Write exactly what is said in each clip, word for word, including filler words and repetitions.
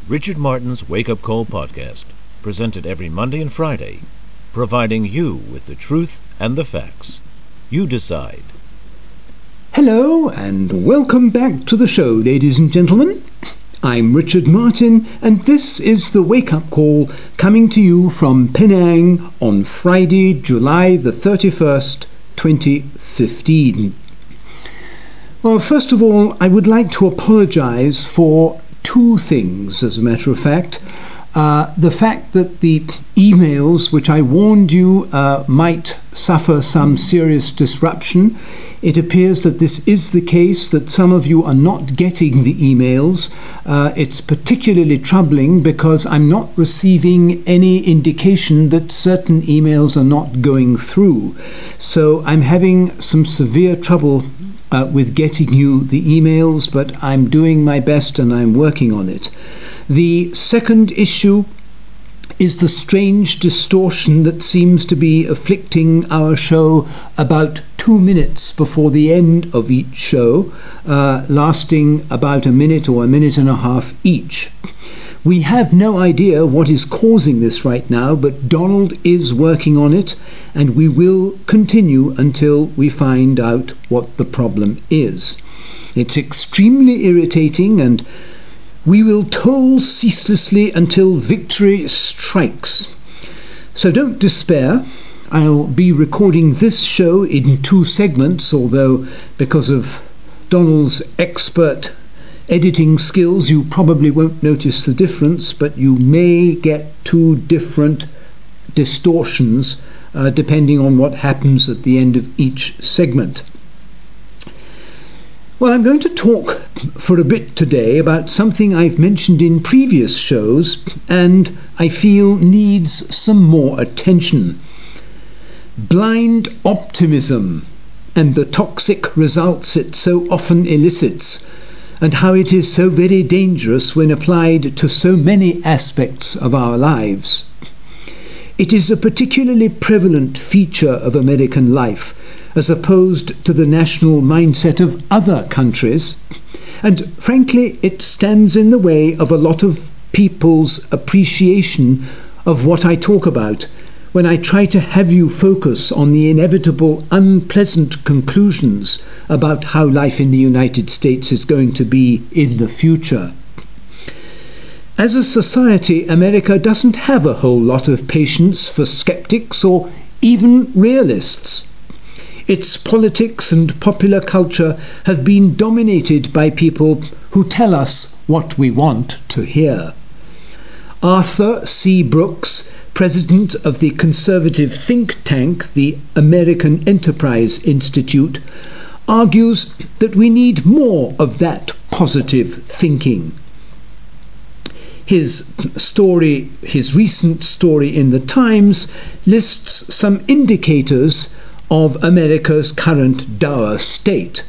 Richard Martin's Wake Up Call podcast, presented every Monday and Friday, providing you with the truth and the facts. You decide. Hello and welcome back to the show, ladies and gentlemen. I'm Richard Martin, and this is the Wake Up Call coming to you from Penang on Friday, July the thirty-first, twenty fifteen. Well, first of all, I would like to apologize for two things, as a matter of fact. Uh, the fact that the emails, which I warned you uh, might suffer some serious disruption, it appears that this is the case, that some of you are not getting the emails. Uh, it's particularly troubling because I'm not receiving any indication that certain emails are not going through. So I'm having some severe trouble uh, with getting you the emails, but I'm doing my best and I'm working on it. The second issue is the strange distortion that seems to be afflicting our show about two minutes before the end of each show, uh, lasting about a minute or a minute and a half each. We have no idea what is causing this right now, but Donald is working on it, and we will continue until we find out what the problem is. It's extremely irritating, and we will toll ceaselessly until victory strikes. So don't despair. I'll be recording this show in two segments, although because of Donald's expert editing skills you probably won't notice the difference, but you may get two different distortions uh, depending on what happens at the end of each segment. Well, I'm going to talk for a bit today about something I've mentioned in previous shows and I feel needs some more attention. Blind optimism and the toxic results it so often elicits, and how it is so very dangerous when applied to so many aspects of our lives. It is a particularly prevalent feature of American life, as opposed to the national mindset of other countries, and frankly it stands in the way of a lot of people's appreciation of what I talk about when I try to have you focus on the inevitable unpleasant conclusions about how life in the United States is going to be in the future. As a society, America doesn't have a whole lot of patience for skeptics or even realists. Its politics and popular culture have been dominated by people who tell us what we want to hear. Arthur C. Brooks, president of the conservative think tank, the American Enterprise Institute, argues that we need more of that positive thinking. His story, his recent story in the Times, lists some indicators of America's current dour state.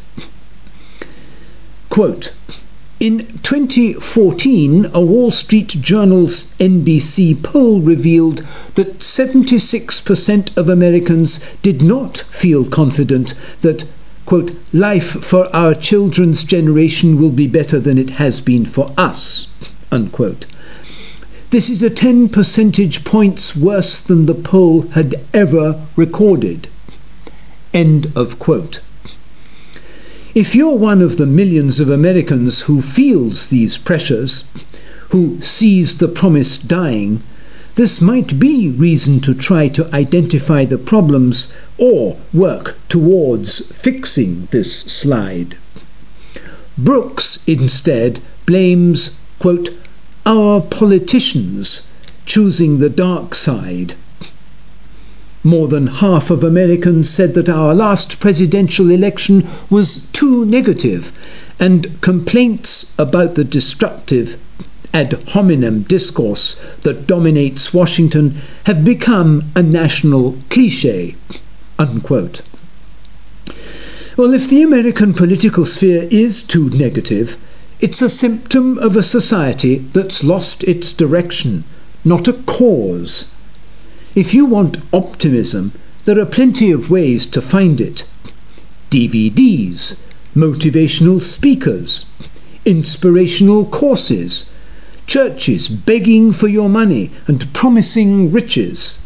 Quote, in twenty fourteen, a Wall Street Journal's N B C poll revealed that seventy-six percent of Americans did not feel confident that, quote, life for our children's generation will be better than it has been for us, unquote. This is a ten percentage points worse than the poll had ever recorded. End of quote. If you're one of the millions of Americans who feels these pressures, who sees the promise dying, this might be reason to try to identify the problems or work towards fixing this slide. Brooks instead blames, quote, our politicians choosing the dark side. More than half of Americans said that our last presidential election was too negative, and complaints about the destructive ad hominem discourse that dominates Washington have become a national cliché, unquote. Well, if the American political sphere is too negative, it's a symptom of a society that's lost its direction, not a cause. If you want optimism, there are plenty of ways to find it. D V Ds, motivational speakers, inspirational courses, churches begging for your money and promising riches.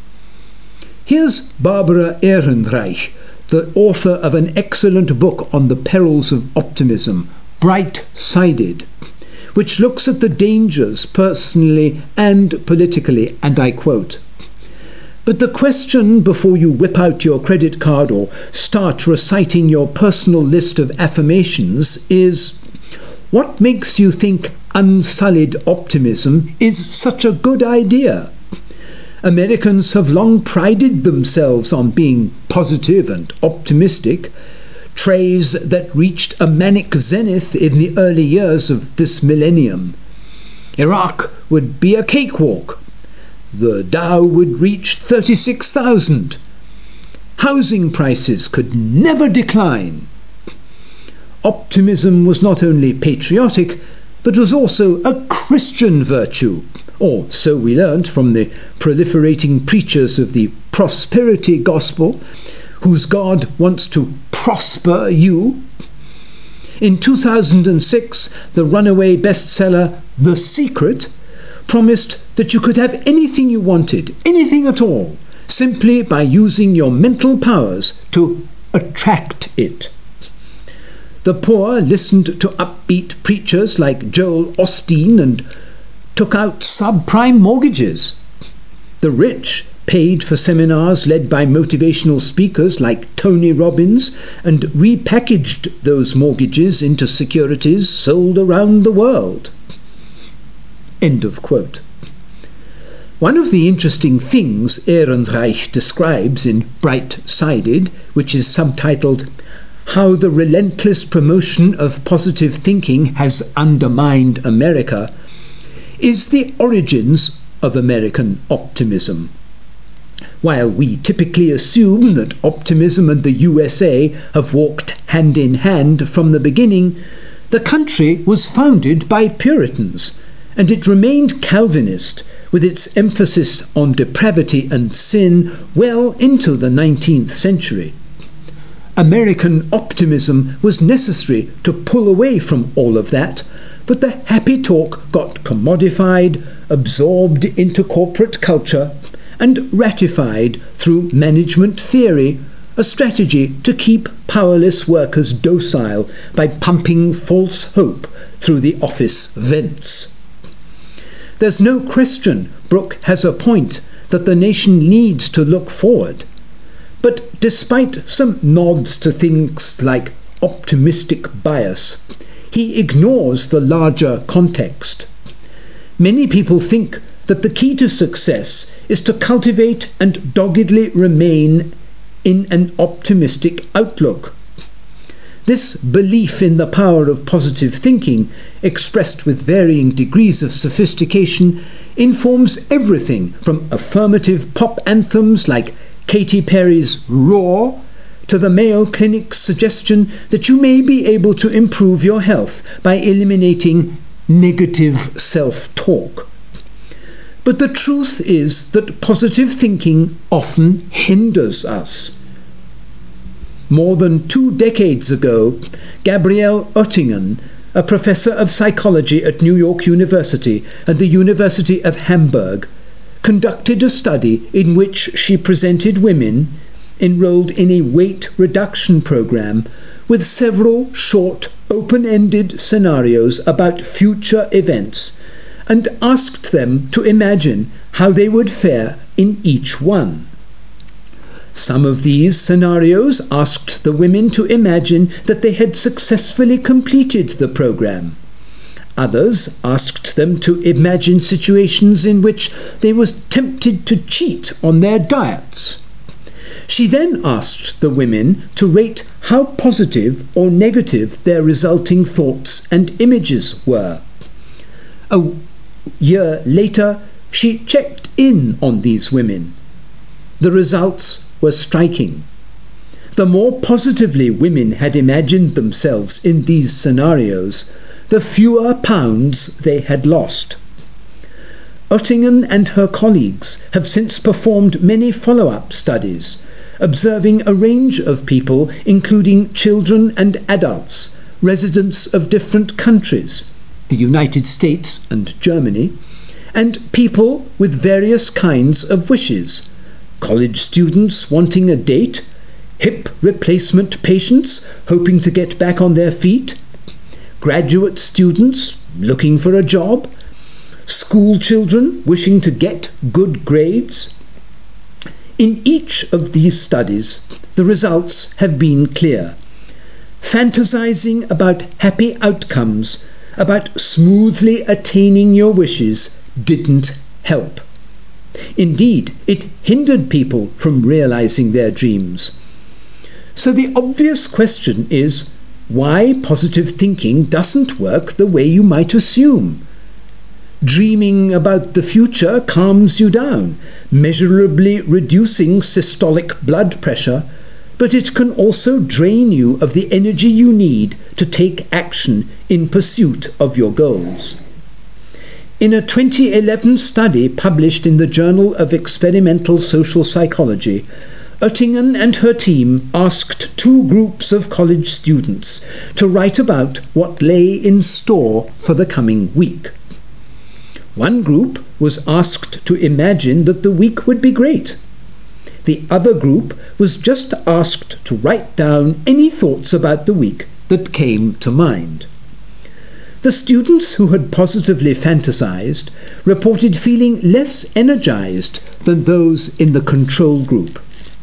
Here's Barbara Ehrenreich, the author of an excellent book on the perils of optimism, Bright-Sided, which looks at the dangers personally and politically, and I quote, "But the question before you whip out your credit card or start reciting your personal list of affirmations is, what makes you think unsullied optimism is such a good idea? Americans have long prided themselves on being positive and optimistic, traits that reached a manic zenith in the early years of this millennium. Iraq would be a cakewalk. The Dow would reach thirty-six thousand. Housing prices could never decline." Optimism was not only patriotic, but was also a Christian virtue, or so we learnt from the proliferating preachers of the prosperity gospel, whose God wants to prosper you. In two thousand six, the runaway bestseller The Secret promised that you could have anything you wanted, anything at all, simply by using your mental powers to attract it. The poor listened to upbeat preachers like Joel Osteen and took out subprime mortgages. The rich paid for seminars led by motivational speakers like Tony Robbins and repackaged those mortgages into securities sold around the world. End of quote. One of the interesting things Ehrenreich describes in Bright-Sided, which is subtitled "How the Relentless Promotion of Positive Thinking Has Undermined America," is the origins of American optimism. While we typically assume that optimism and the U S A have walked hand in hand from the beginning, the country was founded by Puritans, and it remained Calvinist, with its emphasis on depravity and sin well into the nineteenth century. American optimism was necessary to pull away from all of that, but the happy talk got commodified, absorbed into corporate culture, and ratified through management theory, a strategy to keep powerless workers docile by pumping false hope through the office vents. There's no question Brooke has a point that the nation needs to look forward. But despite some nods to things like optimistic bias, he ignores the larger context. Many people think that the key to success is to cultivate and doggedly remain in an optimistic outlook. This belief in the power of positive thinking, expressed with varying degrees of sophistication, informs everything from affirmative pop anthems like Katy Perry's Roar to the Mayo Clinic's suggestion that you may be able to improve your health by eliminating negative self-talk. But the truth is that positive thinking often hinders us. More than two decades ago, Gabrielle Oettingen, a professor of psychology at New York University and the University of Hamburg, conducted a study in which she presented women enrolled in a weight reduction program with several short, open-ended scenarios about future events, and asked them to imagine how they would fare in each one. Some of these scenarios asked the women to imagine that they had successfully completed the program. Others asked them to imagine situations in which they were tempted to cheat on their diets. She then asked the women to rate how positive or negative their resulting thoughts and images were. A year later, she checked in on these women. The results were striking. The more positively women had imagined themselves in these scenarios, the fewer pounds they had lost. Oettingen and her colleagues have since performed many follow-up studies, observing a range of people, including children and adults, residents of different countries, the United States and Germany, and people with various kinds of wishes: college students wanting a date, hip replacement patients hoping to get back on their feet, graduate students looking for a job, school children wishing to get good grades. In each of these studies, the results have been clear. Fantasizing about happy outcomes, about smoothly attaining your wishes, didn't help. Indeed, it hindered people from realizing their dreams. So the obvious question is, why positive thinking doesn't work the way you might assume. Dreaming about the future calms you down, measurably reducing systolic blood pressure, but it can also drain you of the energy you need to take action in pursuit of your goals. In a twenty eleven study published in the Journal of Experimental Social Psychology, Oettingen and her team asked two groups of college students to write about what lay in store for the coming week. One group was asked to imagine that the week would be great. The other group was just asked to write down any thoughts about the week that came to mind. The students who had positively fantasized reported feeling less energized than those in the control group.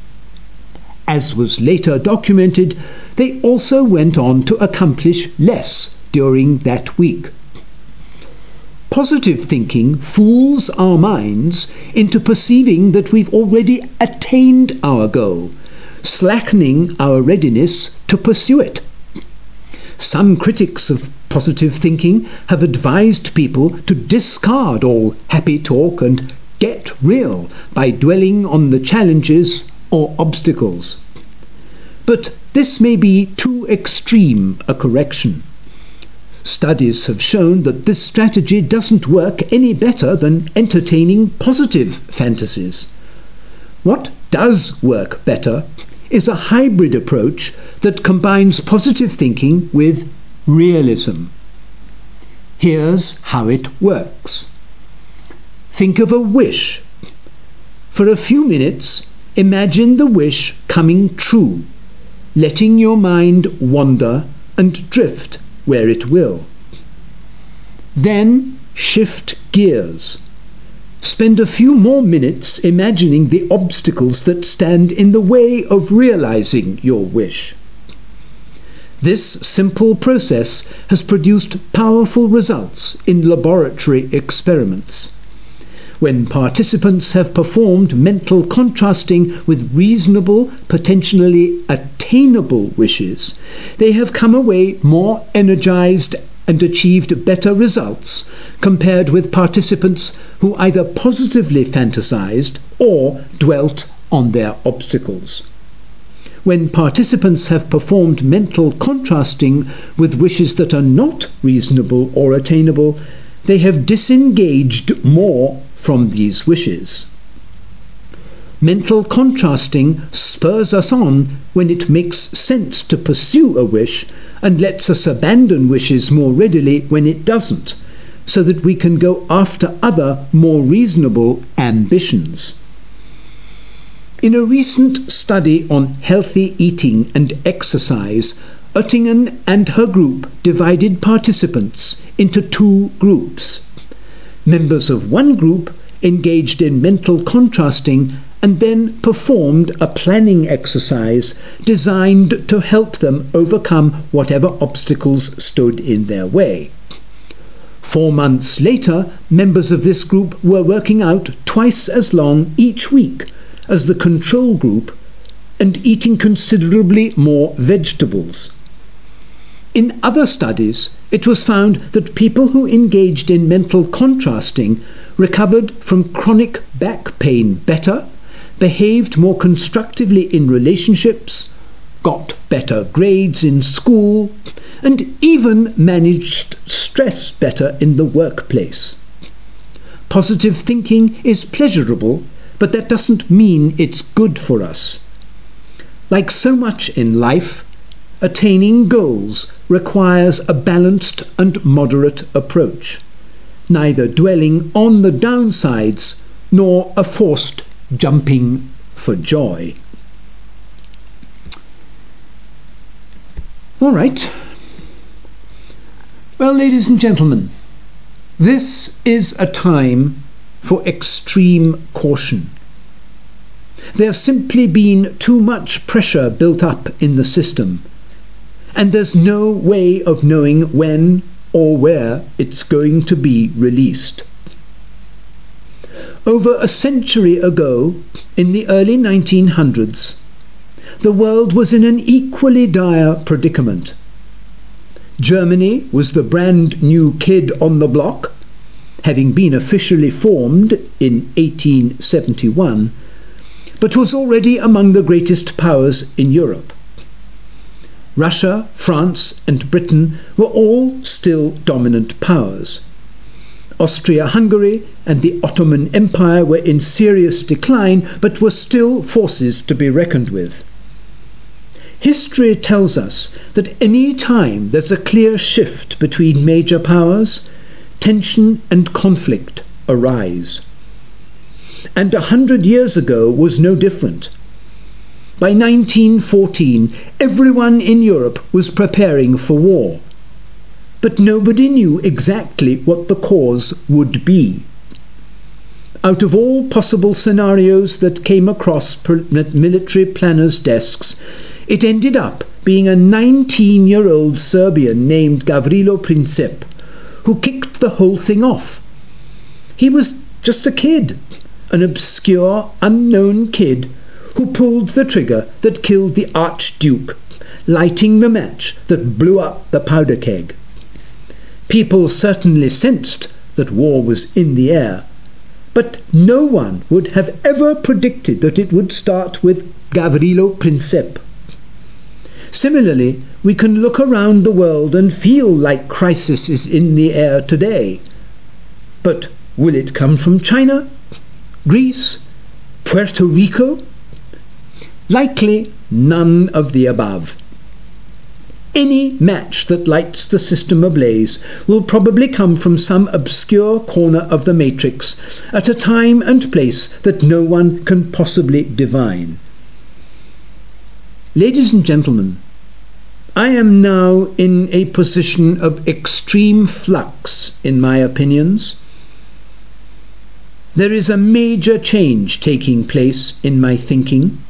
As was later documented, they also went on to accomplish less during that week. Positive thinking fools our minds into perceiving that we've already attained our goal, slackening our readiness to pursue it. Some critics of positive thinking have advised people to discard all happy talk and get real by dwelling on the challenges or obstacles. But this may be too extreme a correction. Studies have shown that this strategy doesn't work any better than entertaining positive fantasies. What does work better is a hybrid approach that combines positive thinking with realism. Here's how it works. Think of a wish. For a few minutes, imagine the wish coming true, letting your mind wander and drift where it will. Then shift gears. Spend a few more minutes imagining the obstacles that stand in the way of realizing your wish. This simple process has produced powerful results in laboratory experiments. When participants have performed mental contrasting with reasonable, potentially attainable wishes, they have come away more energized and achieved better results compared with participants who either positively fantasized or dwelt on their obstacles. When participants have performed mental contrasting with wishes that are not reasonable or attainable, they have disengaged more from these wishes. Mental contrasting spurs us on when it makes sense to pursue a wish and lets us abandon wishes more readily when it doesn't, so that we can go after other, more reasonable ambitions. In a recent study on healthy eating and exercise, Oettingen and her group divided participants into two groups. Members of one group engaged in mental contrasting and then performed a planning exercise designed to help them overcome whatever obstacles stood in their way. Four months later, members of this group were working out twice as long each week as the control group and eating considerably more vegetables. In other studies, it was found that people who engaged in mental contrasting recovered from chronic back pain better, behaved more constructively in relationships, got better grades in school, and even managed stress better in the workplace. Positive thinking is pleasurable, but that doesn't mean it's good for us. Like so much in life, attaining goals requires a balanced and moderate approach, neither dwelling on the downsides nor a forced jumping for joy. All right. Well, ladies and gentlemen, this is a time for extreme caution. There's simply been too much pressure built up in the system, and there's no way of knowing when or where it's going to be released. Over a century ago, in the early nineteen hundreds, the world was in an equally dire predicament. Germany was the brand new kid on the block, having been officially formed in eighteen seventy-one, but was already among the greatest powers in Europe. Russia, France, and Britain were all still dominant powers. Austria-Hungary and the Ottoman Empire were in serious decline, but were still forces to be reckoned with. History tells us that any time there's a clear shift between major powers, tension and conflict arise. And a hundred years ago was no different. By nineteen fourteen, everyone in Europe was preparing for war, but nobody knew exactly what the cause would be. Out of all possible scenarios that came across military planners' desks, it ended up being a nineteen-year-old Serbian named Gavrilo Princip who kicked the whole thing off. He was just a kid, an obscure, unknown kid who pulled the trigger that killed the Archduke, lighting the match that blew up the powder keg. People certainly sensed that war was in the air, but no one would have ever predicted that it would start with Gavrilo Princip. Similarly, we can look around the world and feel like crisis is in the air today. But will it come from China, Greece, Puerto Rico? Likely none of the above. Any match that lights the system ablaze will probably come from some obscure corner of the matrix at a time and place that no one can possibly divine. Ladies and gentlemen, I am now in a position of extreme flux in my opinions. There is a major change taking place in my thinking.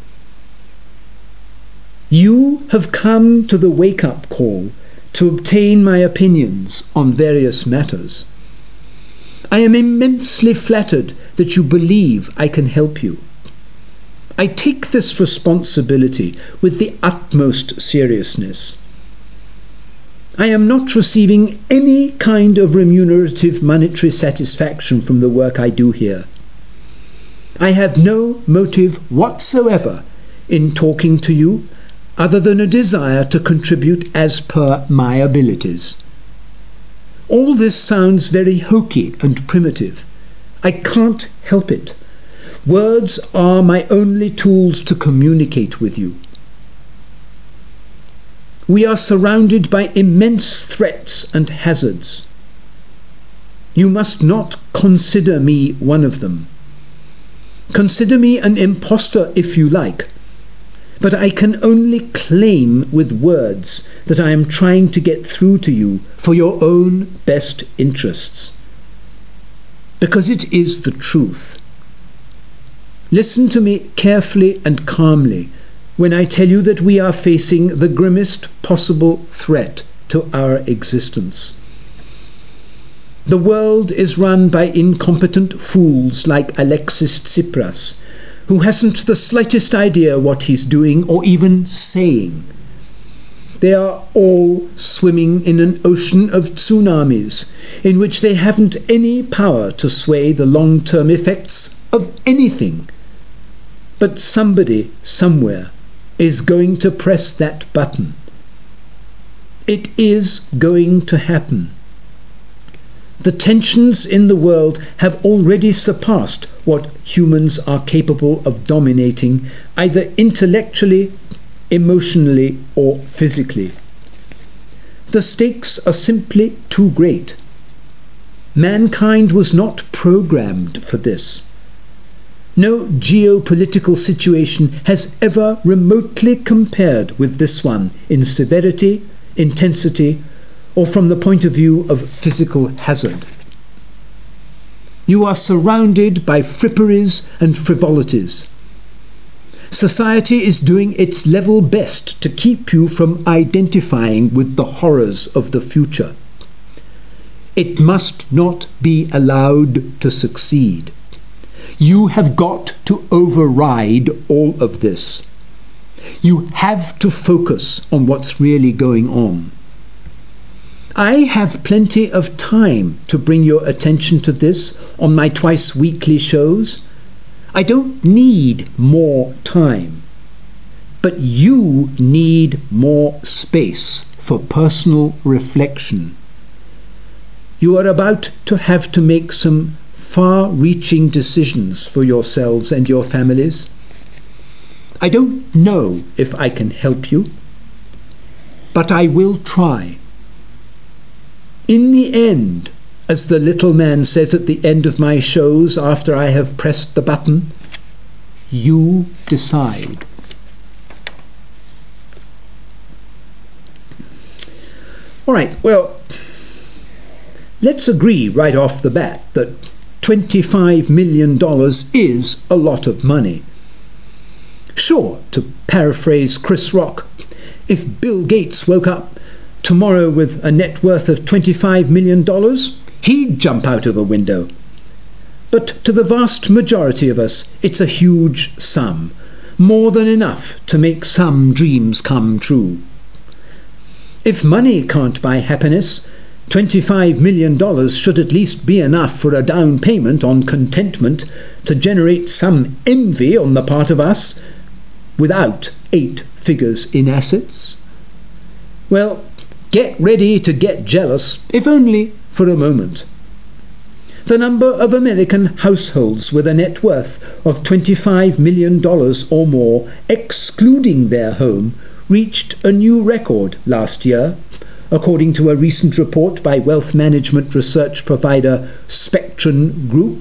You have come to the wake-up call to obtain my opinions on various matters. I am immensely flattered that you believe I can help you. I take this responsibility with the utmost seriousness. I am not receiving any kind of remunerative monetary satisfaction from the work I do here. I have no motive whatsoever in talking to you other than a desire to contribute as per my abilities. All this sounds very hokey and primitive. I can't help it. Words are my only tools to communicate with you. We are surrounded by immense threats and hazards. You must not consider me one of them. Consider me an impostor if you like, but I can only claim with words that I am trying to get through to you for your own best interests. Because it is the truth. Listen to me carefully and calmly when I tell you that we are facing the grimmest possible threat to our existence. The world is run by incompetent fools like Alexis Tsipras, who hasn't the slightest idea what he's doing or even saying. They are all swimming in an ocean of tsunamis in which they haven't any power to sway the long-term effects of anything. But somebody, somewhere, is going to press that button. It is going to happen. The tensions in the world have already surpassed what humans are capable of dominating, either intellectually emotionally or physically. The stakes are simply too great. Mankind was not programmed for this. No geopolitical situation has ever remotely compared with this one in severity, intensity, or from the point of view of physical hazard. You are surrounded by fripperies and frivolities. Society is doing its level best to keep you from identifying with the horrors of the future. It must not be allowed to succeed. You have got to override all of this. You have to focus on what's really going on. I have plenty of time to bring your attention to this on my twice-weekly shows. I don't need more time. But you need more space for personal reflection. You are about to have to make some far-reaching decisions for yourselves and your families. I don't know if I can help you, but I will try. In the end, as the little man says at the end of my shows after I have pressed the button, you decide. All right, well, let's agree right off the bat that twenty-five million dollars is a lot of money. Sure, to paraphrase Chris Rock, if Bill Gates woke up tomorrow with a net worth of twenty-five million dollars, he'd jump out of a window. But to the vast majority of us, it's a huge sum, more than enough to make some dreams come true. If money can't buy happiness, twenty-five million dollars should at least be enough for a down payment on contentment to generate some envy on the part of us without eight figures in assets. Well, get ready to get jealous, if only for a moment. The number of American households with a net worth of twenty-five million dollars or more, excluding their home, reached a new record last year, according to a recent report by wealth management research provider Spectrum Group.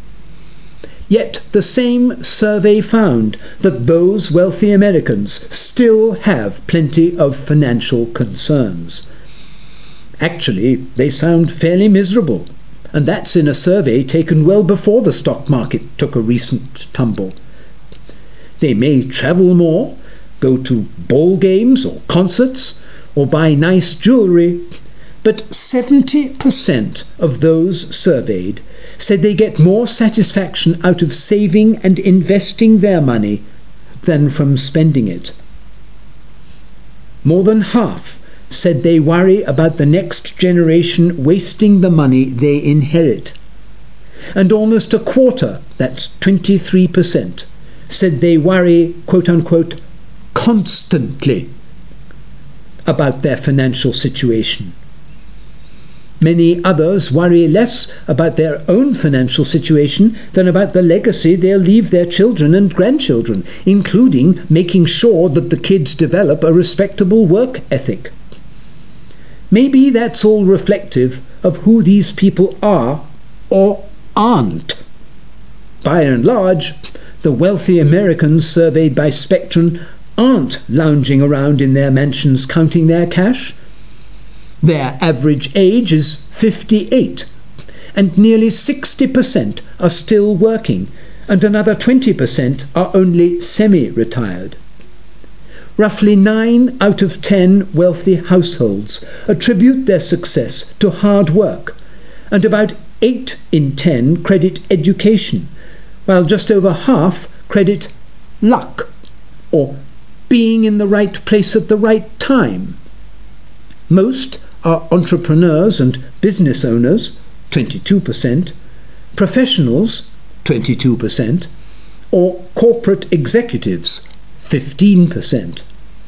Yet the same survey found that those wealthy Americans still have plenty of financial concerns. Actually, they sound fairly miserable, and that's in a survey taken well before the stock market took a recent tumble. They may travel more, go to ball games or concerts, or buy nice jewelry, but seventy percent of those surveyed said they get more satisfaction out of saving and investing their money than from spending it. More than half said they worry about the next generation wasting the money they inherit. And almost a quarter, that's twenty-three percent, said they worry, quote-unquote, constantly about their financial situation. Many others worry less about their own financial situation than about the legacy they'll leave their children and grandchildren, including making sure that the kids develop a respectable work ethic. Maybe that's all reflective of who these people are or aren't. By and large, the wealthy Americans surveyed by Spectrum aren't lounging around in their mansions counting their cash. Their average age is fifty-eight, and nearly sixty percent are still working, and another twenty percent are only semi-retired. Roughly nine out of ten wealthy households attribute their success to hard work, and about eight in ten credit education, while just over half credit luck, or being in the right place at the right time. Most are entrepreneurs and business owners, twenty-two percent, professionals, twenty-two percent, or corporate executives, fifteen percent.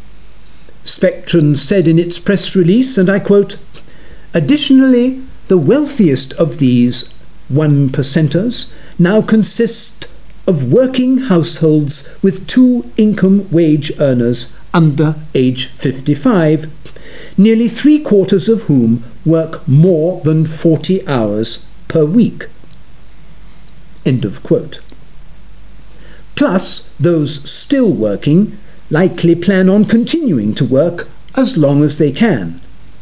Spectrum said in its press release, and I quote, "Additionally, the wealthiest of these one percenters now consist of working households with two income wage earners under age fifty-five, nearly three quarters of whom work more than forty hours per week. End of quote. Plus, those still working likely plan on continuing to work as long as they can.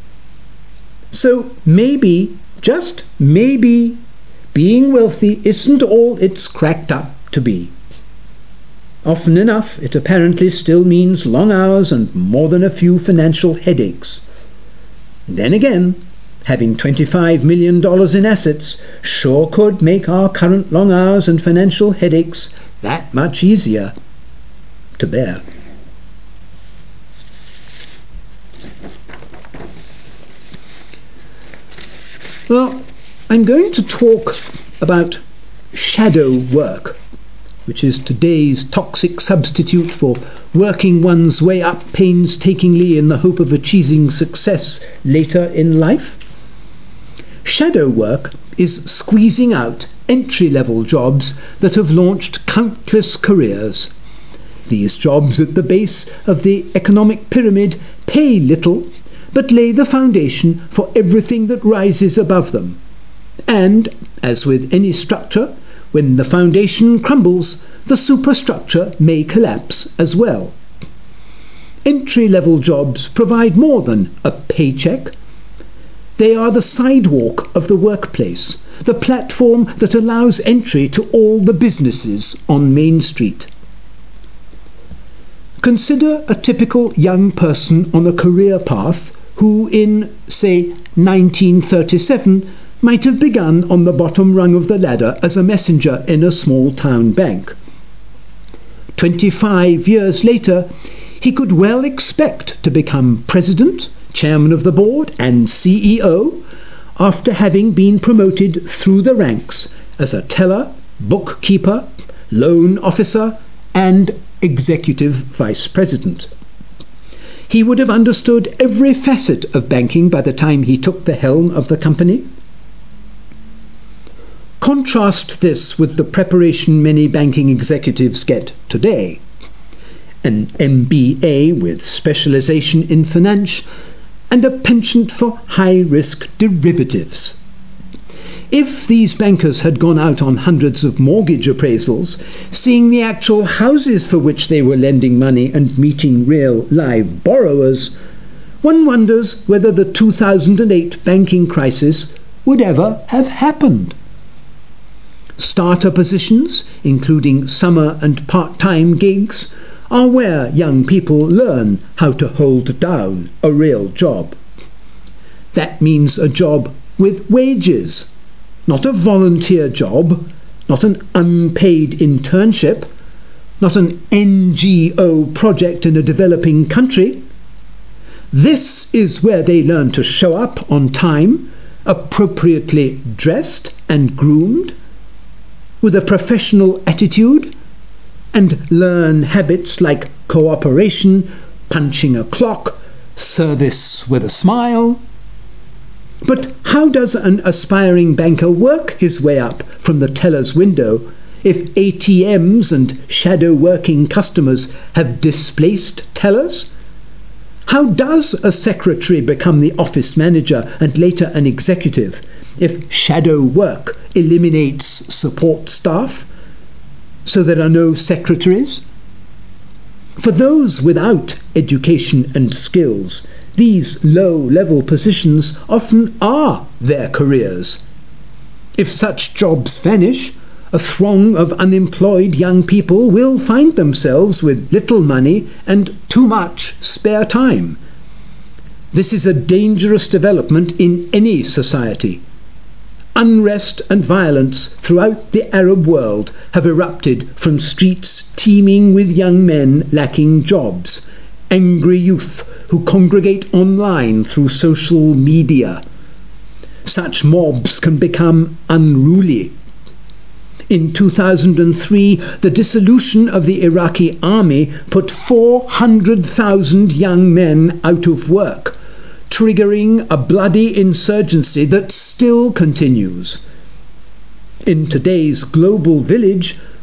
So maybe, just maybe, being wealthy isn't all it's cracked up to be. Often enough, it apparently still means long hours and more than a few financial headaches. Then again, having twenty-five million dollars in assets sure could make our current long hours and financial headaches that much easier to bear. Well, I'm going to talk about shadow work, which is today's toxic substitute for working one's way up painstakingly in the hope of achieving success later in life. Shadow work is squeezing out entry-level jobs that have launched countless careers. These jobs at the base of the economic pyramid pay little, but lay the foundation for everything that rises above them. And, as with any structure, when the foundation crumbles, the superstructure may collapse as well. Entry-level jobs provide more than a paycheck. They are the sidewalk of the workplace, the platform that allows entry to all the businesses on Main Street. Consider a typical young person on a career path who in, say, nineteen thirty-seven might have begun on the bottom rung of the ladder as a messenger in a small town bank. Twenty-five years later, he could well expect to become president, chairman of the board and C E O after having been promoted through the ranks as a teller, bookkeeper, loan officer and executive vice president. He would have understood every facet of banking by the time he took the helm of the company. Contrast this with the preparation many banking executives get today. An M B A with specialization in finance and a penchant for high-risk derivatives. If these bankers had gone out on hundreds of mortgage appraisals, seeing the actual houses for which they were lending money and meeting real live borrowers, one wonders whether the two thousand eight banking crisis would ever have happened. Starter positions, including summer and part-time gigs, are where young people learn how to hold down a real job. That means a job with wages, not a volunteer job, not an unpaid internship, not an N G O project in a developing country. This is where they learn to show up on time, appropriately dressed and groomed, with a professional attitude, and learn habits like cooperation, punching a clock, service with a smile. But how does an aspiring banker work his way up from the teller's window if A T Ms and shadow working customers have displaced tellers? How does a secretary become the office manager and later an executive if shadow work eliminates support staff, so there are no secretaries? For those without education and skills, these low-level positions often are their careers. If such jobs vanish, a throng of unemployed young people will find themselves with little money and too much spare time. This is a dangerous development in any society. Unrest and violence throughout the Arab world have erupted from streets teeming with young men lacking jobs, angry youth who congregate online through social media. Such mobs can become unruly. In two thousand three, the dissolution of the Iraqi army put four hundred thousand young men out of work, triggering a bloody insurgency that still continues. In today's global village,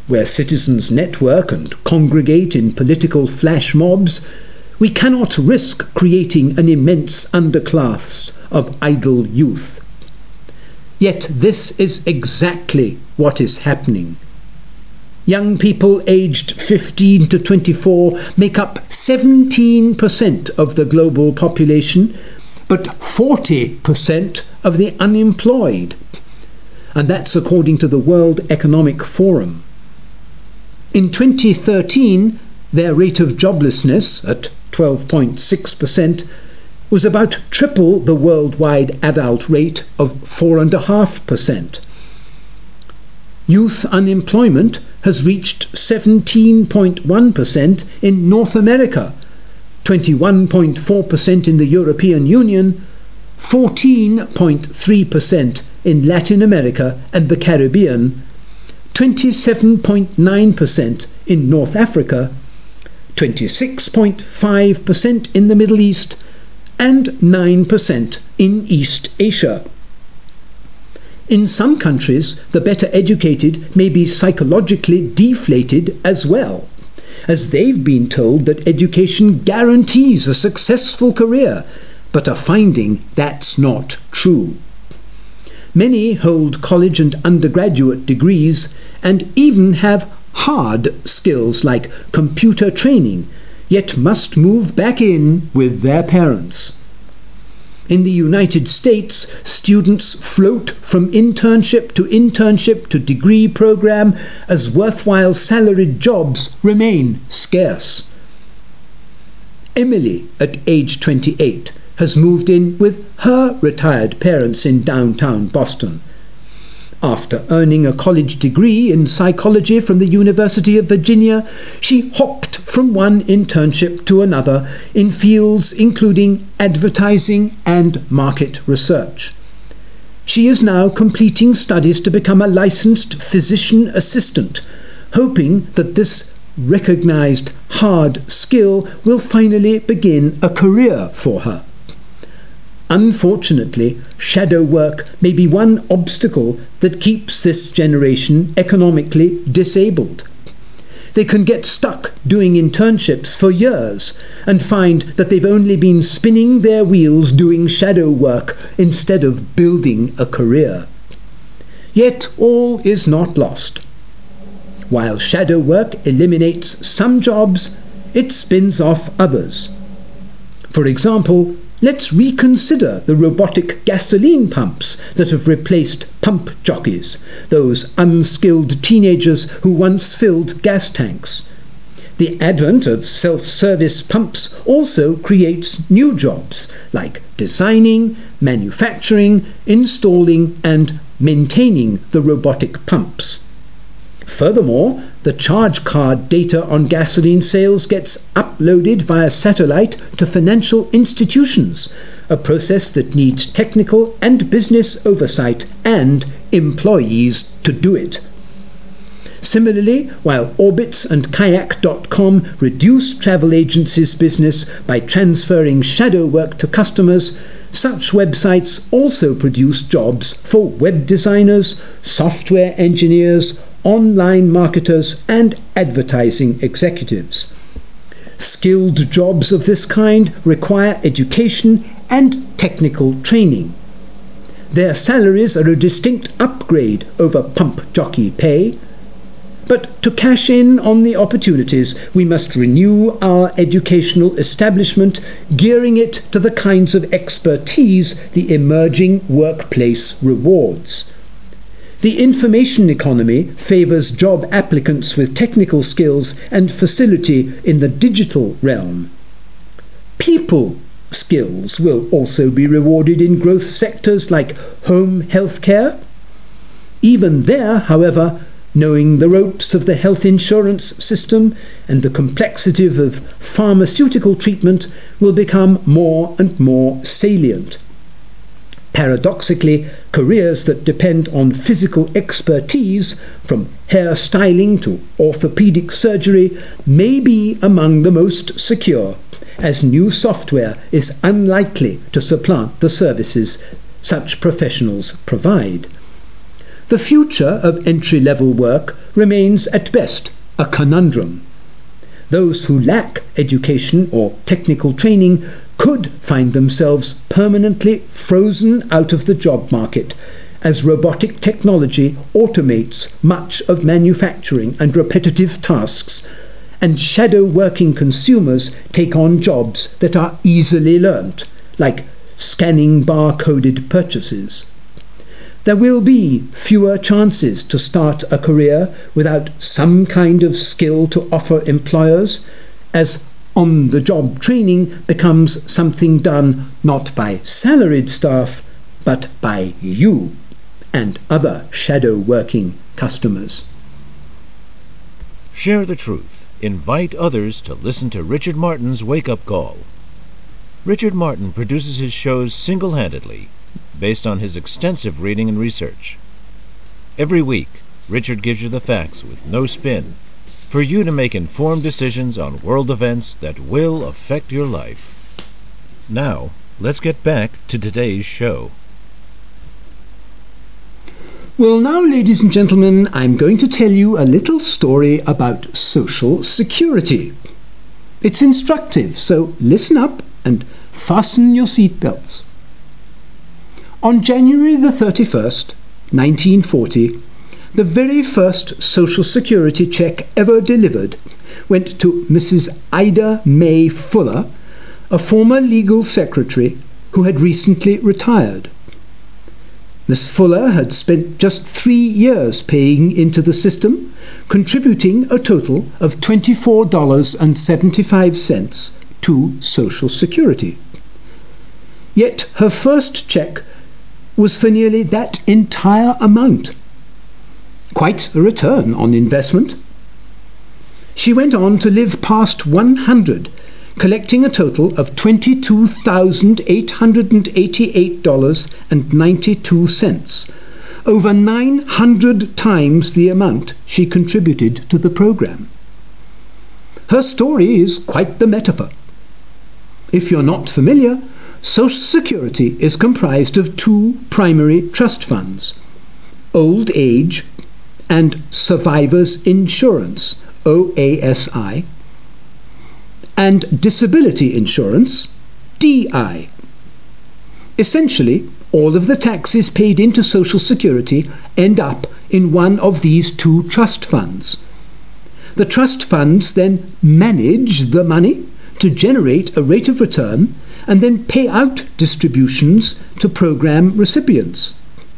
where citizens network and congregate in political flash mobs, we cannot risk creating an immense underclass of idle youth. Yet this is exactly what is happening. Young people aged fifteen to twenty-four make up seventeen percent of the global population, but forty percent of the unemployed. And that's according to the World Economic Forum. In twenty thirteen, their rate of joblessness, at twelve point six percent, was about triple the worldwide adult rate of four point five percent. Youth unemployment has reached seventeen point one percent in North America, twenty-one point four percent in the European Union, fourteen point three percent in Latin America and the Caribbean, twenty-seven point nine percent in North Africa, twenty-six point five percent in the Middle East, and nine percent in East Asia. In some countries, the better educated may be psychologically deflated as well, as they've been told that education guarantees a successful career, but are finding that's not true. Many hold college and undergraduate degrees and even have hard skills like computer training, yet must move back in with their parents. In the United States, students float from internship to internship to degree program as worthwhile salaried jobs remain scarce. Emily, at age twenty-eight, has moved in with her retired parents in downtown Boston. After earning a college degree in psychology from the University of Virginia, she hopped from one internship to another in fields including advertising and market research. She is now completing studies to become a licensed physician assistant, hoping that this recognized hard skill will finally begin a career for her. Unfortunately, shadow work may be one obstacle that keeps this generation economically disabled. They can get stuck doing internships for years and find that they've only been spinning their wheels doing shadow work instead of building a career. Yet all is not lost. While shadow work eliminates some jobs, it spins off others. For example, let's reconsider the robotic gasoline pumps that have replaced pump jockeys, those unskilled teenagers who once filled gas tanks. The advent of self-service pumps also creates new jobs like designing, manufacturing, installing, and maintaining the robotic pumps. Furthermore, the charge card data on gasoline sales gets uploaded via satellite to financial institutions, a process that needs technical and business oversight and employees to do it. Similarly, while Orbitz and Kayak dot com reduce travel agencies' business by transferring shadow work to customers, such websites also produce jobs for web designers, software engineers, online marketers, and advertising executives. Skilled jobs of this kind require education and technical training. Their salaries are a distinct upgrade over pump jockey pay. But to cash in on the opportunities, we must renew our educational establishment, gearing it to the kinds of expertise the emerging workplace rewards. The information economy favours job applicants with technical skills and facility in the digital realm. People skills will also be rewarded in growth sectors like home health care. Even there, however, knowing the ropes of the health insurance system and the complexity of pharmaceutical treatment will become more and more salient. Paradoxically, careers that depend on physical expertise, from hair styling to orthopedic surgery, may be among the most secure, as new software is unlikely to supplant the services such professionals provide. the future of entry-level work remains at best a conundrum. Those who lack education or technical training could find themselves permanently frozen out of the job market as robotic technology automates much of manufacturing and repetitive tasks, and shadow working consumers take on jobs that are easily learnt, like scanning bar-coded purchases. There will be fewer chances to start a career without some kind of skill to offer employers, as on-the-job training becomes something done not by salaried staff, but by you and other shadow working customers. Share the truth. Invite others to listen to Richard Martin's wake-up call. Richard Martin produces his shows single-handedly, based on his extensive reading and research. Every week, Richard gives you the facts with no spin, for you to make informed decisions on world events that will affect your life. Now, let's get back to today's show. Well, now, ladies and gentlemen, I'm going to tell you a little story about Social Security. It's instructive, so listen up and fasten your seatbelts. On January the thirty-first, nineteen forty, the very first Social Security check ever delivered went to Missus Ida May Fuller, a former legal secretary who had recently retired. Miss Fuller had spent just three years paying into the system, contributing a total of twenty-four dollars and seventy-five cents to Social Security. Yet her first check was for nearly that entire amount. Quite a return on investment. She went on to live past one hundred, collecting a total of twenty-two thousand eight hundred eighty-eight dollars and ninety-two cents, over nine hundred times the amount she contributed to the program. Her story is quite the metaphor. If you're not familiar, Social Security is comprised of two primary trust funds, Old Age and Survivors Insurance, O A S I, and Disability Insurance, D I. Essentially, all of the taxes paid into Social Security end up in one of these two trust funds. The trust funds then manage the money to generate a rate of return and then pay out distributions to program recipients.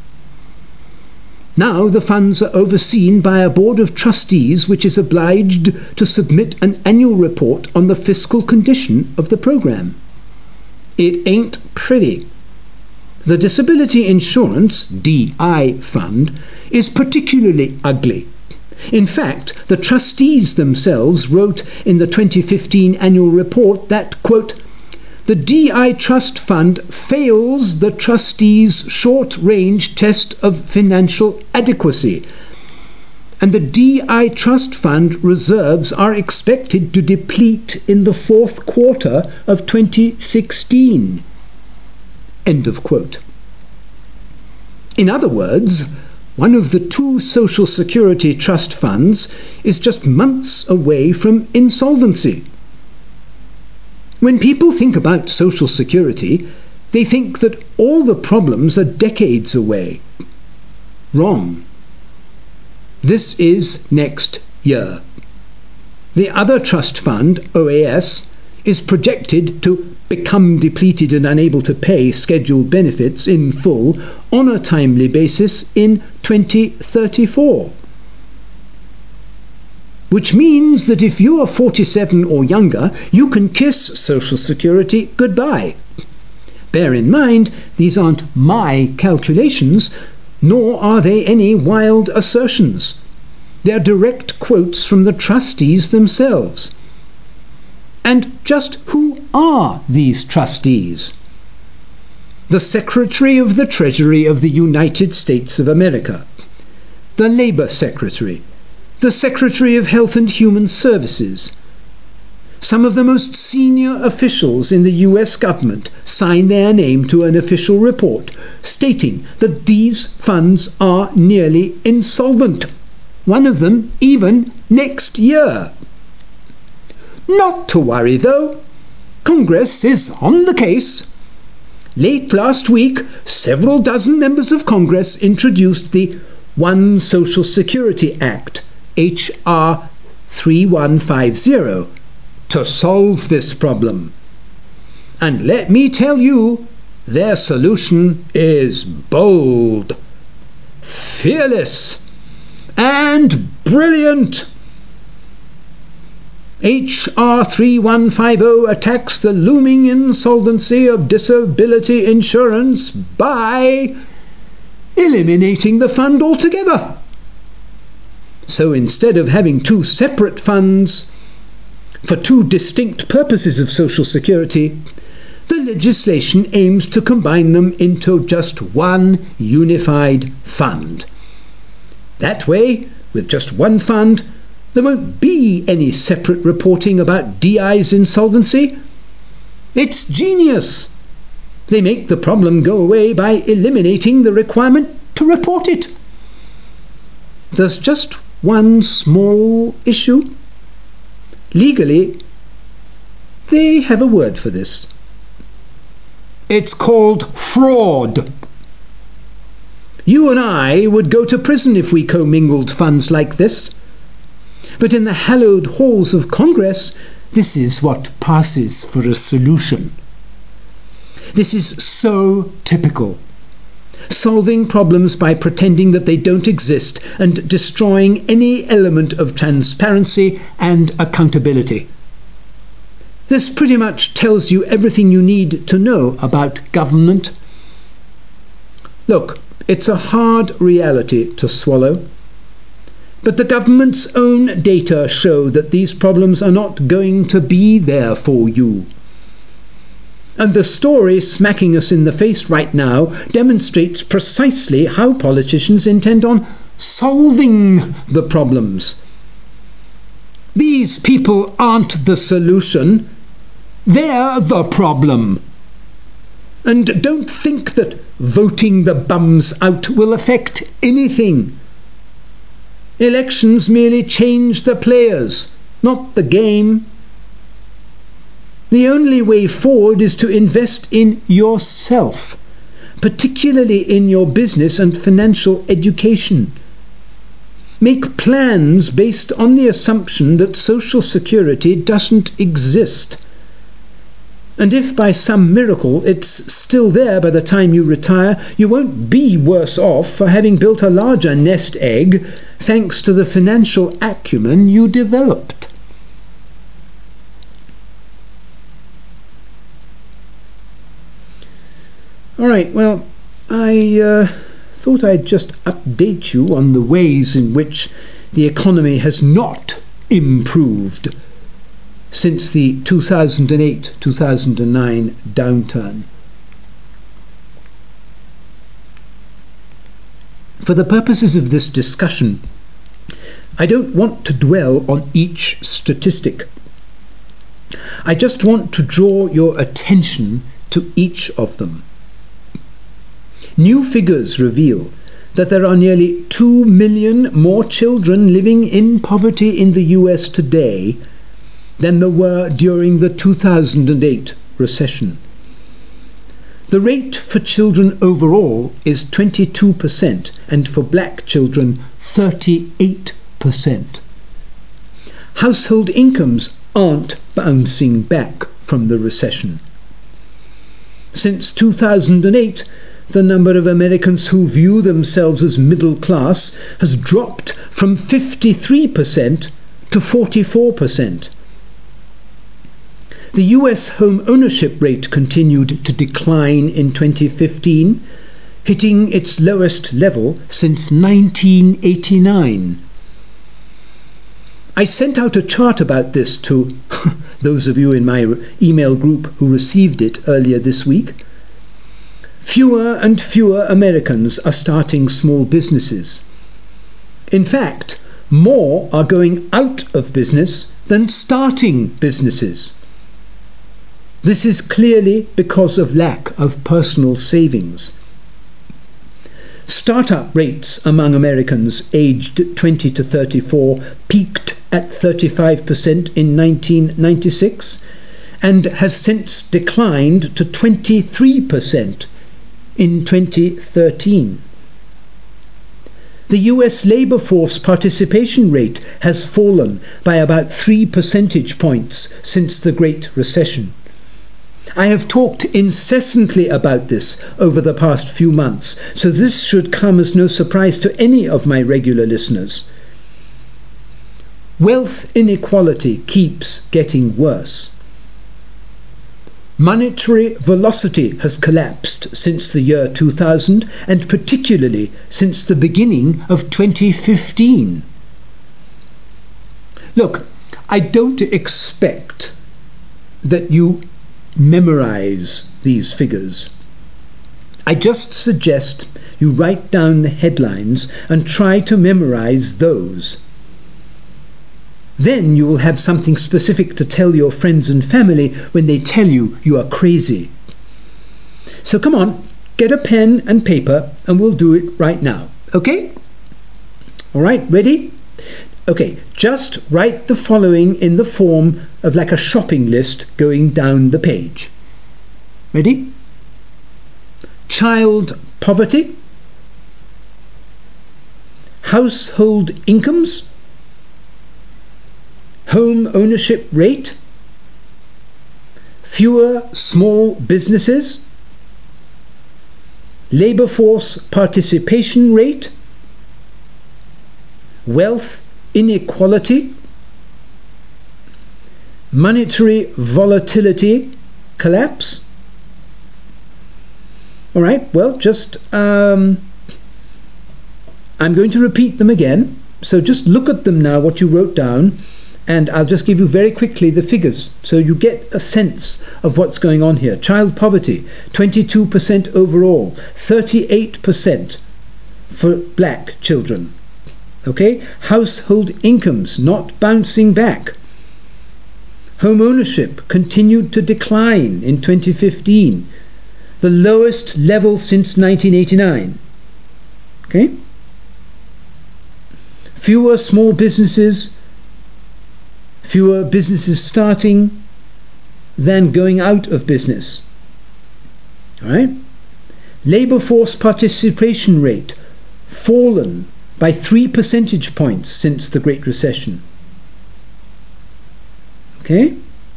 Now the funds are overseen by a board of trustees which is obliged to submit an annual report on the fiscal condition of the program. It ain't pretty. The Disability Insurance, D I fund, is particularly ugly. In fact, the trustees themselves wrote in the twenty fifteen annual report that, quote, "The D I Trust Fund fails the trustees' short-range test of financial adequacy, and the D I Trust Fund reserves are expected to deplete in the fourth quarter of twenty sixteen." End of quote. In other words, one of the two Social Security trust funds is just months away from insolvency. When people think about Social Security, they think that all the problems are decades away. Wrong. This is next year. The other trust fund, O A S, is projected to become depleted and unable to pay scheduled benefits in full on a timely basis in twenty thirty-four. Which means that if you are forty-seven or younger, you can kiss Social Security goodbye. Bear in mind, these aren't my calculations, nor are they any wild assertions. They're direct quotes from the trustees themselves. And just who are these trustees? The Secretary of the Treasury of the United States of America, the Labor Secretary, the Secretary of Health and Human Services, Some of the most senior officials in the U S government sign their name to an official report stating that these funds are nearly insolvent. One of them even next year. Not to worry though. Congress is on the case. Late last week, several dozen members of Congress introduced the One Social Security Act, H R thirty-one fifty, to solve this problem. And let me tell you, their solution is bold, fearless, and brilliant. H R thirty-one fifty attacks the looming insolvency of disability insurance by eliminating the fund altogether. So instead of having two separate funds for two distinct purposes of Social Security, the legislation aims to combine them into just one unified fund. That way, with just one fund, there won't be any separate reporting about D I's insolvency. It's genius. They make the problem go away by eliminating the requirement to report it. There's just one small issue. Legally, they have a word for this. It's called fraud. You and I would go to prison if we commingled funds like this. But in the hallowed halls of Congress, this is what passes for a solution. This is so typical. Solving problems by pretending that they don't exist and destroying any element of transparency and accountability. This pretty much tells you everything you need to know about government. Look, it's a hard reality to swallow, but the government's own data show that these problems are not going to be there for you. And the story smacking us in the face right now demonstrates precisely how politicians intend on solving the problems. These people aren't the solution. They're the problem. And don't think that voting the bums out will affect anything. Elections merely change the players, not the game. The only way forward is to invest in yourself, particularly in your business and financial education. Make plans based on the assumption that Social Security doesn't exist. And if by some miracle it's still there by the time you retire, you won't be worse off for having built a larger nest egg thanks to the financial acumen you developed. All right, well, I uh, thought I'd just update you on the ways in which the economy has not improved since the two thousand eight to two thousand nine downturn. For the purposes of this discussion, I don't want to dwell on each statistic. I just want to draw your attention to each of them. New figures reveal that there are nearly two million more children living in poverty in the U S today than there were during the two thousand eight recession. The rate for children overall is twenty-two percent and for black children thirty-eight percent. Household incomes aren't bouncing back from the recession. Since two thousand eight, the number of Americans who view themselves as middle class has dropped from fifty-three percent to forty-four percent. The U S home ownership rate continued to decline in twenty fifteen, hitting its lowest level since nineteen eighty-nine. I sent out a chart about this to those of you in my email group who received it earlier this week. Fewer and fewer Americans are starting small businesses. In fact, more are going out of business than starting businesses. This is clearly because of lack of personal savings. Startup rates among Americans aged twenty to thirty-four peaked at thirty-five percent in nineteen ninety-six and has since declined to twenty-three percent in twenty thirteen. The U S labour force participation rate has fallen by about three percentage points since the Great Recession. I have talked incessantly about this over the past few months, so this should come as no surprise to any of my regular listeners. Wealth inequality keeps getting worse. Monetary velocity has collapsed since the year two thousand, and particularly since the beginning of twenty fifteen. Look, I don't expect that you memorize these figures. I just suggest you write down the headlines and try to memorize those. Then you will have something specific to tell your friends and family when they tell you you are crazy. So come on, get a pen and paper and we'll do it right now. Okay? All right, ready? Okay, just write the following in the form of like a shopping list going down the page. Ready? Child poverty, household incomes, home ownership rate, fewer small businesses, labour force participation rate, wealth inequality, monetary volatility collapse. All right, well, just um, I'm going to repeat them again, so just look at them now, what you wrote down, and I'll just give you very quickly the figures so you get a sense of what's going on here. Child poverty, twenty-two percent overall, thirty-eight percent for black children. Okay, household incomes not bouncing back. Home ownership continued to decline in twenty fifteen, the lowest level since nineteen eighty-nine. Okay, fewer small businesses, fewer businesses starting than going out of business. All right, labour force participation rate fallen by three percentage points since the Great Recession. Okay?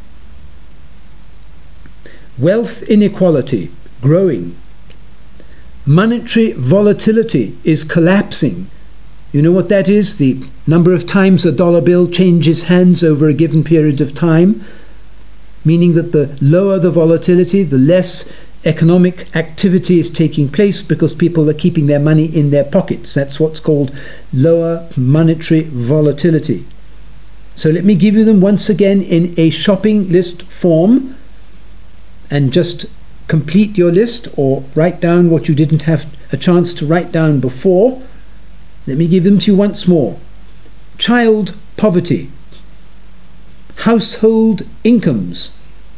Wealth inequality growing. Monetary volatility is collapsing. You know what that is? The number of times a dollar bill changes hands over a given period of time, meaning that the lower the volatility, the less economic activity is taking place because people are keeping their money in their pockets. That's what's called lower monetary volatility. So let me give you them once again in a shopping list form, and just complete your list or write down what you didn't have a chance to write down before. Let me give them to you once more. Child poverty, household incomes,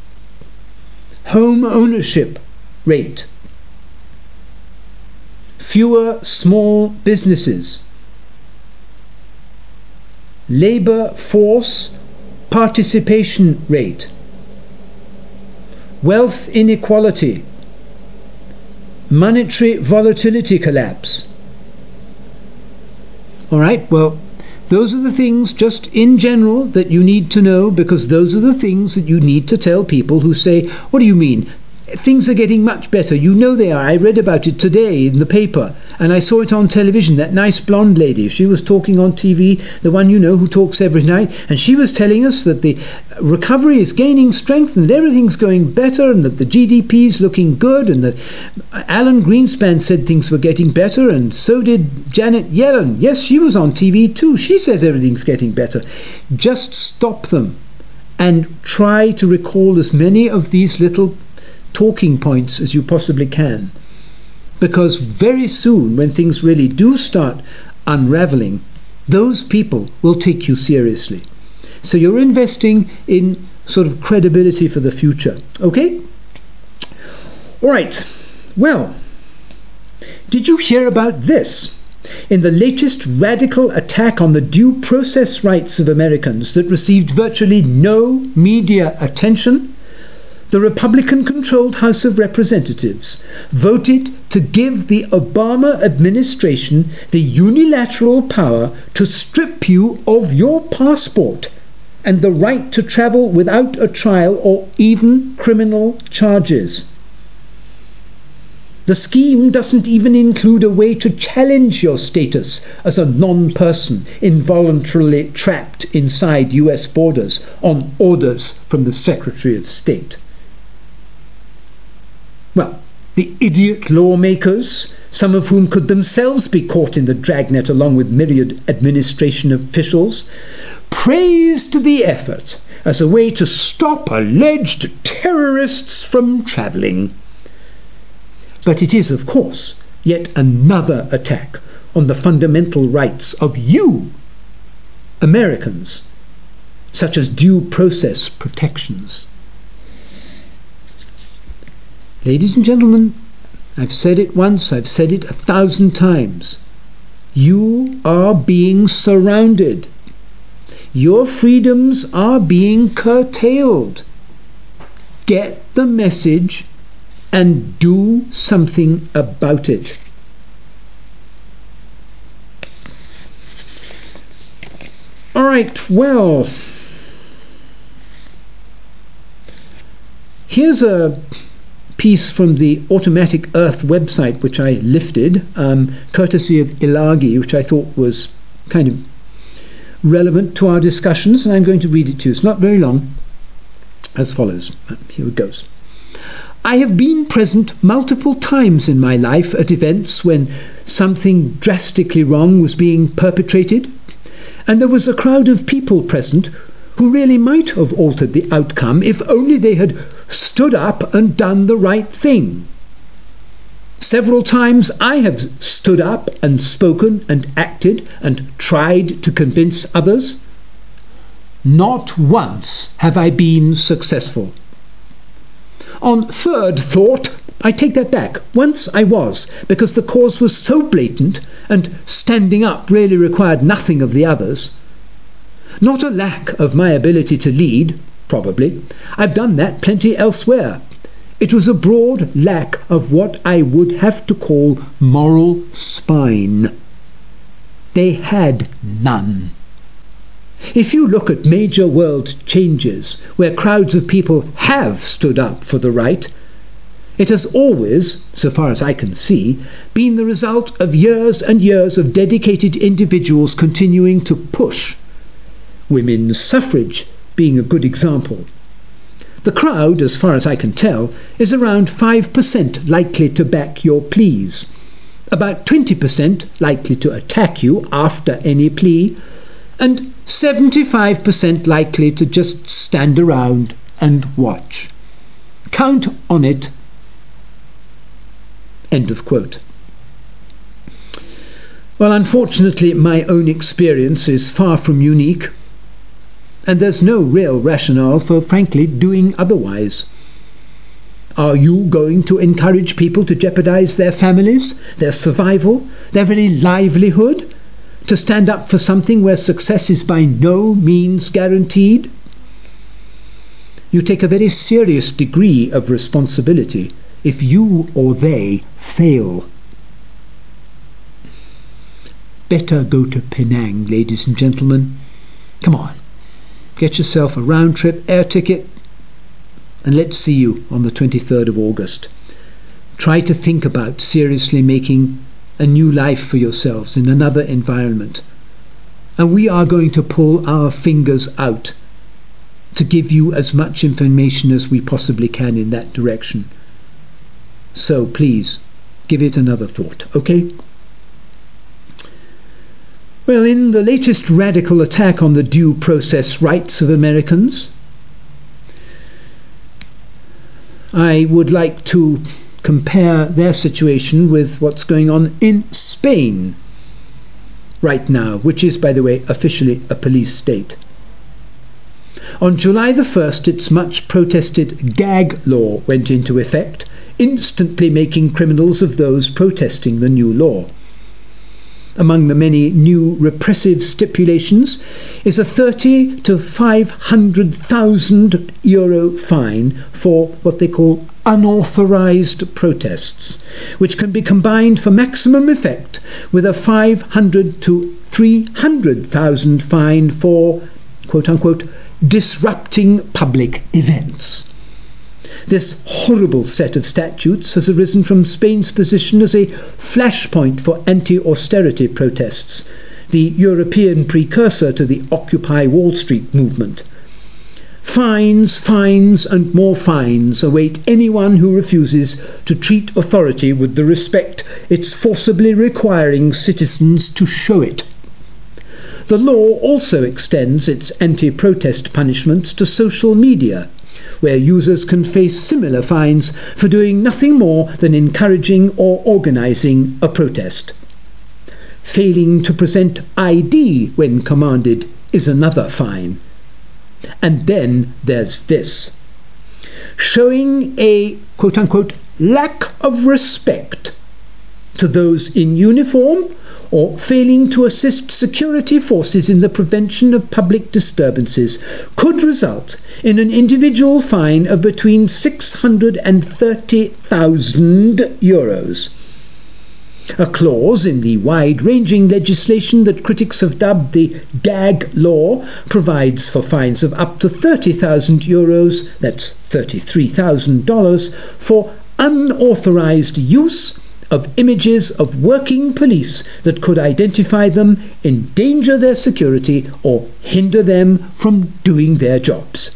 home ownership rate, fewer small businesses, labour force participation rate, wealth inequality, monetary volatility collapse. All right, well, those are the things just in general that you need to know, because those are the things that you need to tell people who say, what do you mean? Things are getting much better. You know they are. I read about it today in the paper, and I saw it on television. That nice blonde lady, she was talking on T V, the one you know who talks every night, and she was telling us that the recovery is gaining strength and that everything's going better and that the G D P is looking good, and that Alan Greenspan said things were getting better, and so did Janet Yellen. Yes, she was on T V too. She says everything's getting better. Just stop them and try to recall as many of these little talking points as you possibly can, because very soon when things really do start unraveling, those people will take you seriously. So you're investing in sort of credibility for the future. Okay? All right. Well, did you hear about this? In the latest radical attack on the due process rights of Americans that received virtually no media attention, the Republican-controlled House of Representatives voted to give the Obama administration the unilateral power to strip you of your passport and the right to travel without a trial or even criminal charges. The scheme doesn't even include a way to challenge your status as a non-person involuntarily trapped inside U S borders on orders from the Secretary of State. Well, the idiot lawmakers, some of whom could themselves be caught in the dragnet along with myriad administration officials, praised the effort as a way to stop alleged terrorists from travelling. But it is, of course, yet another attack on the fundamental rights of you, Americans, such as due process protections. Ladies and gentlemen, I've said it once, I've said it a thousand times. You are being surrounded. Your freedoms are being curtailed. Get the message and do something about it. All right, well, here's a piece from the Automatic Earth website which I lifted, um, courtesy of Ilagi, which I thought was kind of relevant to our discussions, and I'm going to read it to you. It's not very long, as follows. Here it goes. I have been present multiple times in my life at events when something drastically wrong was being perpetrated, and there was a crowd of people present who really might have altered the outcome if only they had stood up and done the right thing. Several times I have stood up and spoken and acted and tried to convince others. Not once have I been successful. On third thought, I take that back. Once I was, because the cause was so blatant and standing up really required nothing of the others. Not a lack of my ability to lead, probably. I've done that plenty elsewhere. It was a broad lack of what I would have to call moral spine. They had none. If you look at major world changes where crowds of people have stood up for the right, it has always, so far as I can see, been the result of years and years of dedicated individuals continuing to push. Women's suffrage being a good example. The crowd, as far as I can tell, is around five percent likely to back your pleas, about twenty percent likely to attack you after any plea, and seventy-five percent likely to just stand around and watch. Count on it. End of quote. Well, unfortunately, my own experience is far from unique, and there's no real rationale for, frankly, doing otherwise. Are you going to encourage people to jeopardize their families, their survival, their very livelihood, to stand up for something where success is by no means guaranteed? You take a very serious degree of responsibility if you or they fail. Better go to Penang, ladies and gentlemen. Come on, get yourself a round-trip air ticket, and let's see you on the twenty-third of August. Try to think about seriously making a new life for yourselves in another environment. And we are going to pull our fingers out to give you as much information as we possibly can in that direction. So please, give it another thought, okay? Well, in the latest radical attack on the due process rights of Americans, I would like to compare their situation with what's going on in Spain. right now, which is, by the way, officially a police state. On July the first, its much protested gag law went into effect, instantly making criminals of those protesting the new law. Among the many new repressive stipulations is a thirty to five hundred thousand euro fine for what they call unauthorized protests, which can be combined for maximum effect with a five hundred to three hundred thousand fine for, quote-unquote, disrupting public events. This horrible set of statutes has arisen from Spain's position as a flashpoint for anti-austerity protests, the European precursor to the Occupy Wall Street movement. Fines, fines, and more fines await anyone who refuses to treat authority with the respect it's forcibly requiring citizens to show it. The law also extends its anti-protest punishments to social media, where users can face similar fines for doing nothing more than encouraging or organizing a protest. Failing to present I D when commanded is another fine. And then there's this: showing a, quote-unquote, lack of respect to those in uniform, or failing to assist security forces in the prevention of public disturbances, could result in an individual fine of between six hundred and thirty thousand euros. A clause in the wide-ranging legislation that critics have dubbed the gag law provides for fines of up to thirty thousand euros, that's thirty-three thousand dollars, for unauthorized use of images of working police that could identify them, endanger their security, or hinder them from doing their jobs.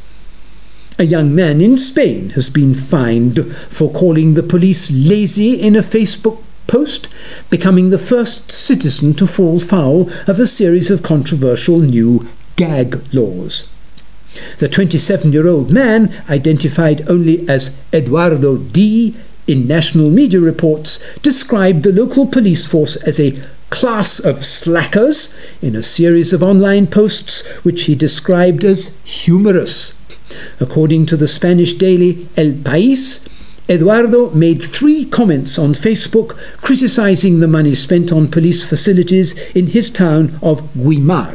A young man in Spain has been fined for calling the police lazy in a Facebook post, becoming the first citizen to fall foul of a series of controversial new gag laws. The twenty-seven-year-old man, identified only as Eduardo D., in national media reports, described the local police force as a class of slackers in a series of online posts which he described as humorous. According to the Spanish daily El País, Eduardo made three comments on Facebook criticizing the money spent on police facilities in his town of Guimar,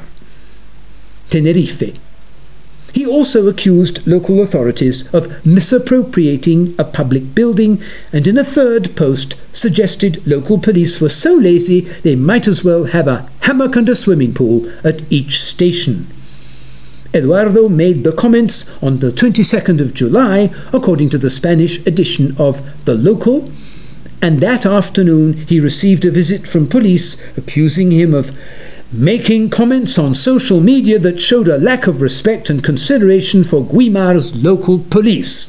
Tenerife. He also accused local authorities of misappropriating a public building, and in a third post suggested local police were so lazy they might as well have a hammock and a swimming pool at each station. Eduardo made the comments on the twenty-second of July, according to the Spanish edition of The Local, and that afternoon he received a visit from police accusing him of making comments on social media that showed a lack of respect and consideration for Guimar's local police.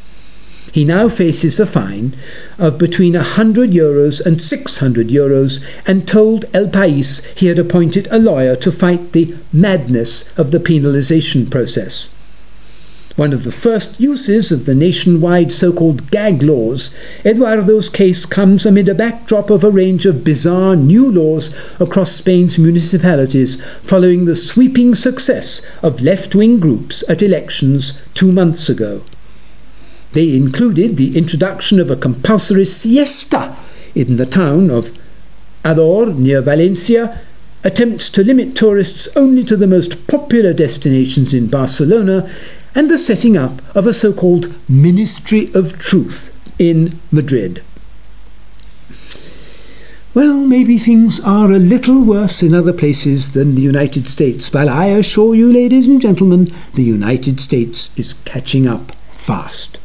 He now faces a fine of between one hundred euros and six hundred euros, and told El País he had appointed a lawyer to fight the madness of the penalization process. One of the first uses of the nationwide so-called gag laws, Eduardo's case comes amid a backdrop of a range of bizarre new laws across Spain's municipalities following the sweeping success of left-wing groups at elections two months ago. They included the introduction of a compulsory siesta in the town of Ador, near Valencia, attempts to limit tourists only to the most popular destinations in Barcelona, and the setting up of a so-called Ministry of Truth in Madrid. Well, maybe things are a little worse in other places than the United States, but I assure you, ladies and gentlemen, the United States is catching up fast.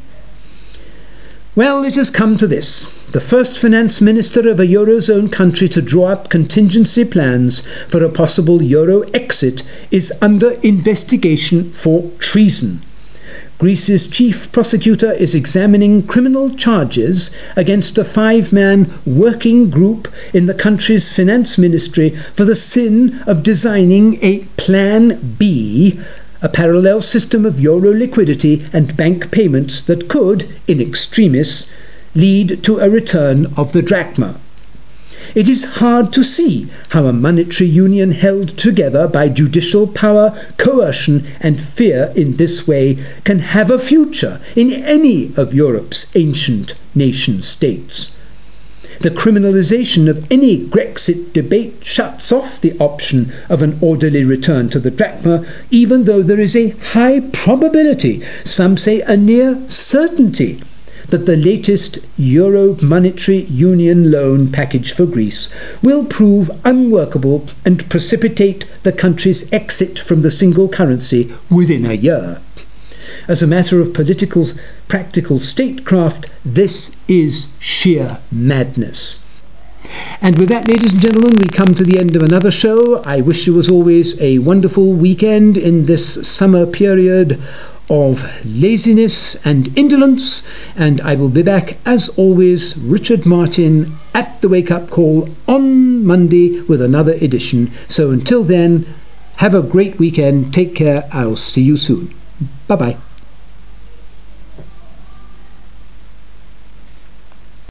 Well, it has come to this. The first finance minister of a Eurozone country to draw up contingency plans for a possible Euro exit is under investigation for treason. Greece's chief prosecutor is examining criminal charges against a five-man working group in the country's finance ministry for the sin of designing a Plan B, a parallel system of euro liquidity and bank payments that could, in extremis, lead to a return of the drachma. It is hard to see how a monetary union held together by judicial power, coercion, and fear in this way can have a future in any of Europe's ancient nation-states. The criminalization of any Grexit debate shuts off the option of an orderly return to the drachma, even though there is a high probability, some say a near certainty, that the latest Euro monetary union loan package for Greece will prove unworkable and precipitate the country's exit from the single currency within a year. As a matter of political, practical statecraft, this is sheer madness. And with that, ladies and gentlemen, we come to the end of another show. I wish you, as always, a wonderful weekend in this summer period of laziness and indolence, and I will be back, as always, Richard Martin, at the Wake Up Call on Monday with another edition. So until then, have a great weekend, take care, I'll see you soon. Bye-bye.